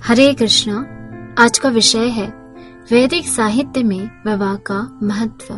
हरे कृष्णा। आज का विषय है वैदिक साहित्य में विवाह का महत्व।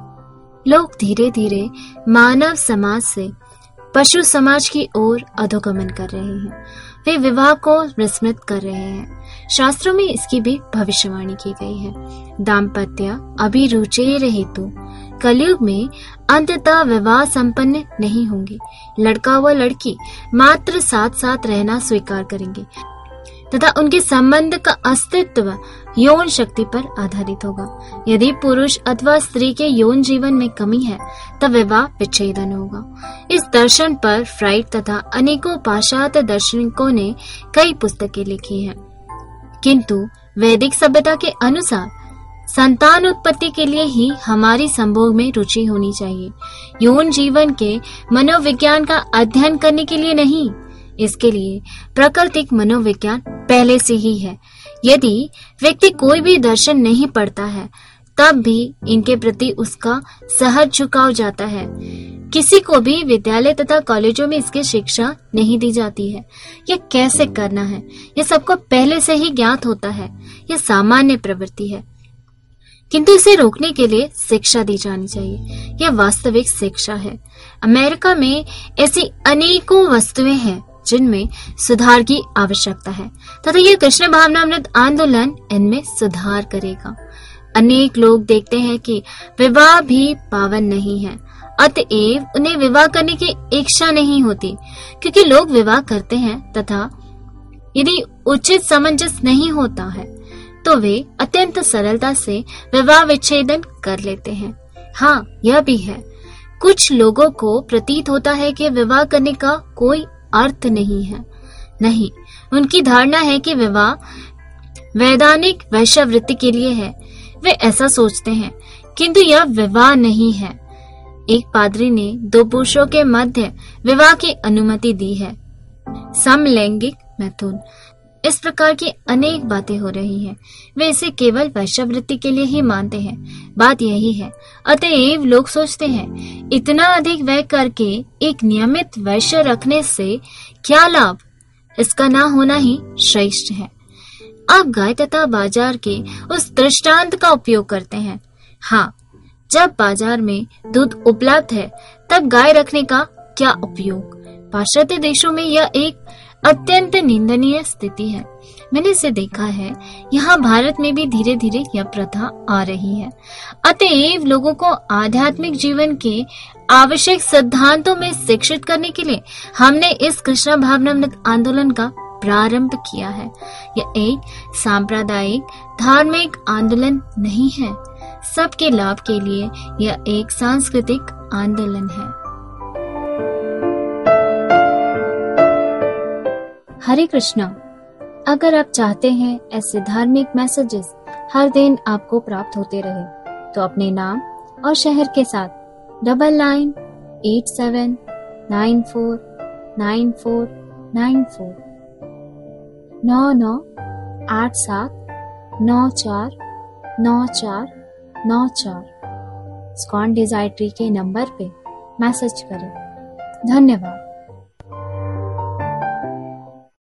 लोग धीरे धीरे मानव समाज से पशु समाज की ओर अधोगमन कर रहे हैं। वे विवाह को विस्मृत कर रहे हैं। शास्त्रों में इसकी भी भविष्यवाणी की गई है। दाम्पत्य अभिरुचेर हेतु कलयुग में अंततः विवाह संपन्न नहीं होंगे। लड़का व लड़की मात्र साथ साथ रहना स्वीकार करेंगे तथा उनके संबंध का अस्तित्व यौन शक्ति पर आधारित होगा। यदि पुरुष अथवा स्त्री के यौन जीवन में कमी है तब विवाह विच्छेदन होगा। इस दर्शन पर फ्राइड तथा अनेकों पाश्चात्य दार्शनिकों ने कई पुस्तकें लिखी हैं, किंतु वैदिक सभ्यता के अनुसार संतान उत्पत्ति के लिए ही हमारी संभोग में रुचि होनी चाहिए। यौन जीवन के मनोविज्ञान का अध्ययन करने के लिए नहीं। इसके लिए प्राकृतिक मनोविज्ञान पहले से ही है। यदि व्यक्ति कोई भी दर्शन नहीं पढ़ता है तब भी इनके प्रति उसका सहज झुकाव जाता है। किसी को भी विद्यालय तथा कॉलेजों में इसकी शिक्षा नहीं दी जाती है। यह कैसे करना है यह सबको पहले से ही ज्ञात होता है। यह सामान्य प्रवृत्ति है, किंतु इसे रोकने के लिए शिक्षा दी जानी चाहिए। यह वास्तविक शिक्षा है। अमेरिका में ऐसी अनेकों वस्तुएं हैं जिनमें सुधार की आवश्यकता है तथा यह कृष्ण भावनामृत आंदोलन इनमें सुधार करेगा। अनेक लोग देखते हैं कि विवाह भी पावन नहीं है, अतएव उन्हें विवाह करने की इच्छा नहीं होती, क्योंकि लोग विवाह करते हैं तथा यदि उचित सामंजस्य नहीं होता है तो वे अत्यंत सरलता से विवाह विच्छेदन कर लेते हैं। हाँ, यह भी है, कुछ लोगों को प्रतीत होता है कि विवाह करने का कोई अर्थ नहीं है। नहीं, उनकी धारणा है कि विवाह वैधानिक वैश्यावृत्ति के लिए है। वे ऐसा सोचते हैं, किंतु यह विवाह नहीं है। एक पादरी ने दो पुरुषों के मध्य विवाह की अनुमति दी है। समलैंगिक मैथुन, इस प्रकार की अनेक बातें हो रही हैं। वे इसे केवल वैश्यावृत्ति के लिए ही मानते हैं। बात यही है। अतएव लोग सोचते हैं, इतना अधिक व्यय करके एक नियमित वैश्य रखने से क्या लाभ, इसका ना होना ही श्रेष्ठ है। आप गाय तथा बाजार के उस दृष्टांत का उपयोग करते हैं। हाँ, जब बाजार में दूध उपलब्ध है तब गाय रखने का क्या उपयोग। पाश्चात्य देशों में यह एक अत्यंत निंदनीय स्थिति है। मैंने इसे देखा है। यहाँ भारत में भी धीरे धीरे यह प्रथा आ रही है। अतएव लोगों को आध्यात्मिक जीवन के आवश्यक सिद्धांतों में शिक्षित करने के लिए हमने इस कृष्ण भावनामृत आंदोलन का प्रारंभ किया है। यह एक सांप्रदायिक धार्मिक आंदोलन नहीं है। सबके लाभ के लिए यह एक सांस्कृतिक आंदोलन है। हरे कृष्णा। अगर आप चाहते हैं ऐसे धार्मिक मैसेजेस हर दिन आपको प्राप्त होते रहे तो अपने नाम और शहर के साथ 9987949494 9987949494 स्कॉन डिजायट्री के नंबर पे मैसेज करें। धन्यवाद।